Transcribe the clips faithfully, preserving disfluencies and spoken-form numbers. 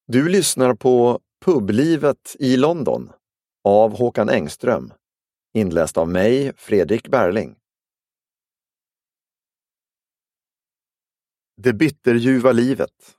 Du lyssnar på Publivet i London av Håkan Engström, inläst av mig, Fredrik Berling. Det bitterljuva livet.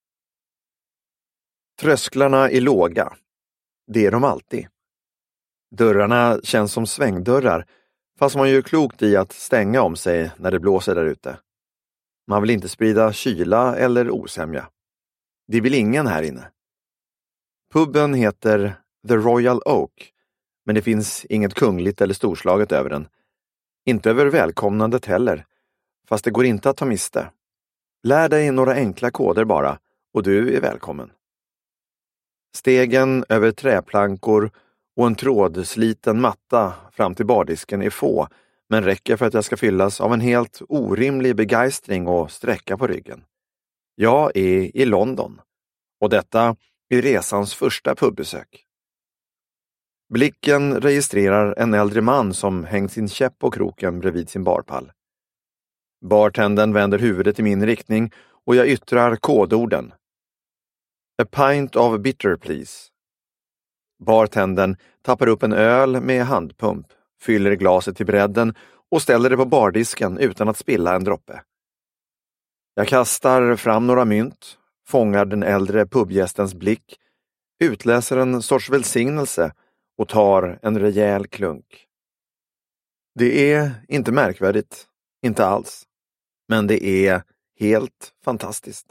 Trösklarna är låga. Det är de alltid. Dörrarna känns som svängdörrar, fast man gör klokt i att stänga om sig när det blåser där ute. Man vill inte sprida kyla eller osämja. Det vill ingen här inne. Puben heter The Royal Oak, men det finns inget kungligt eller storslaget över den. Inte över välkomnandet heller, fast det går inte att ta miste. Lär dig några enkla koder bara, och du är välkommen. Stegen över träplankor och en trådsliten matta fram till bardisken är få, men räcker för att jag ska fyllas av en helt orimlig begeistring och sträcka på ryggen. Jag är i London, och detta är resans första pubbesök. Blicken registrerar en äldre man som hängt sin käpp på kroken bredvid sin barpall. Bartendern vänder huvudet i min riktning och jag yttrar kodorden. A pint of bitter, please. Bartendern tappar upp en öl med handpump, fyller glaset till bredden och ställer det på bardisken utan att spilla en droppe. Jag kastar fram några mynt, fångar den äldre pubgästens blick, utläser en sorts välsignelse och tar en rejäl klunk. Det är inte märkvärdigt, inte alls, men det är helt fantastiskt.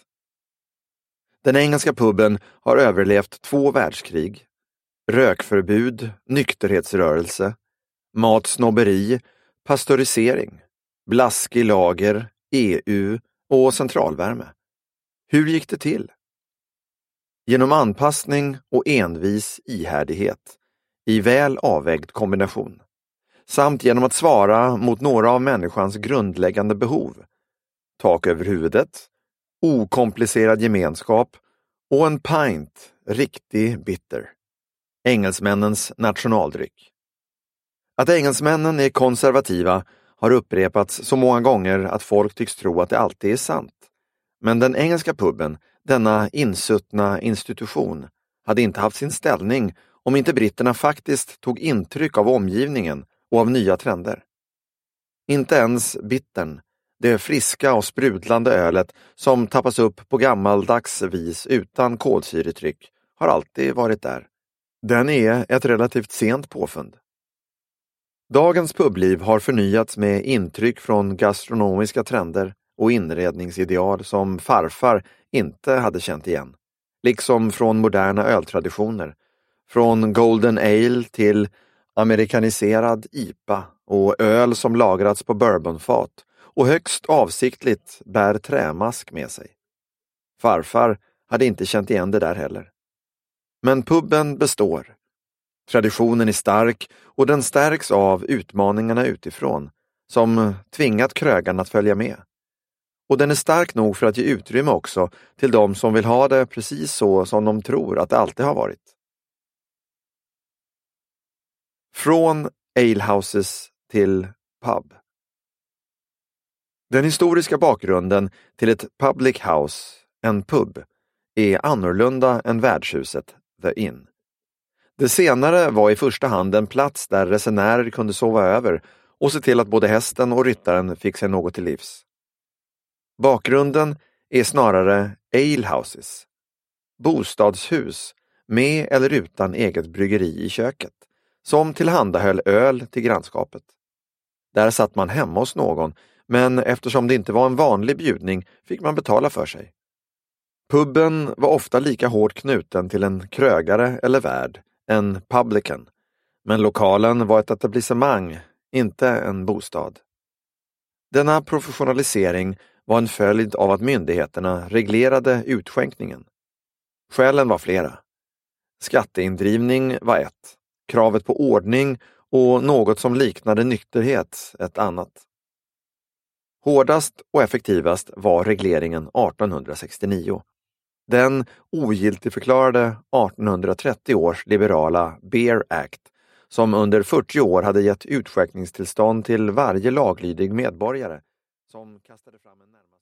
Den engelska puben har överlevt två världskrig, rökförbud, nykterhetsrörelse, matsnobberi, pastörisering, blaskig lager, E U och centralvärme. Hur gick det till? Genom anpassning och envis ihärdighet, i väl avvägd kombination, samt genom att svara mot några av människans grundläggande behov. Tak över huvudet, okomplicerad gemenskap och en pint riktig bitter. Engelsmännens nationaldryck. Att engelsmännen är konservativa har upprepats så många gånger att folk tycks tro att det alltid är sant. Men den engelska puben, denna insuttna institution, hade inte haft sin ställning om inte britterna faktiskt tog intryck av omgivningen och av nya trender. Inte ens bittern, det friska och sprudlande ölet som tappas upp på gammaldags vis utan kolsyretryck, har alltid varit där. Den är ett relativt sent påfund. Dagens publiv har förnyats med intryck från gastronomiska trender och inredningsideal som farfar inte hade känt igen. Liksom från moderna öltraditioner. Från Golden Ale till amerikaniserad I P A och öl som lagrats på bourbonfat och högst avsiktligt bär trämask med sig. Farfar hade inte känt igen det där heller. Men puben består. Traditionen är stark och den stärks av utmaningarna utifrån som tvingat krögarna att följa med. Och den är stark nog för att ge utrymme också till de som vill ha det precis så som de tror att det alltid har varit. Från alehouses till pub. Den historiska bakgrunden till ett public house, en pub, är annorlunda än värdshuset, The Inn. Det senare var i första hand en plats där resenärer kunde sova över och se till att både hästen och ryttaren fick sig något till livs. Bakgrunden är snarare alehouses, bostadshus med eller utan eget bryggeri i köket, som tillhandahöll öl till grannskapet. Där satt man hemma hos någon, men eftersom det inte var en vanlig bjudning fick man betala för sig. Puben var ofta lika hårt knuten till en krögare eller värd, en publican, men lokalen var ett etablissemang, inte en bostad. Denna professionalisering var en följd av att myndigheterna reglerade utskänkningen. Skälen var flera. Skatteindrivning var ett, kravet på ordning och något som liknade nykterhet ett annat. Hårdast och effektivast var regleringen arton sextionio. Den ogiltigförklarade artonhundratrettio års liberala Beer Act som under fyrtio år hade gett utskänkningstillstånd till varje laglydig medborgare som kastade fram en närmare